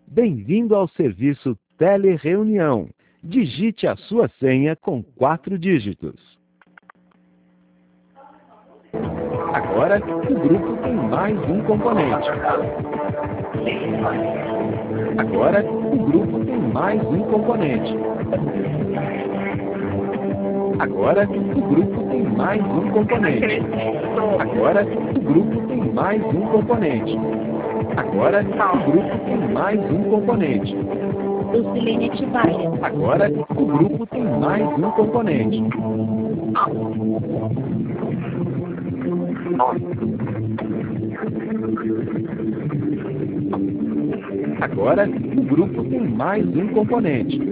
Bem-vindo ao serviço Telereunião. Digite a sua senha com 4 dígitos. Agora, o grupo tem mais um componente. Agora, o grupo tem mais um componente. Agora, o grupo tem mais um componente. Agora, o grupo tem mais um componente. Agora, o grupo tem mais um componente. O Silenete vai. Agora, o grupo tem mais um componente. Agora, o grupo tem mais um componente.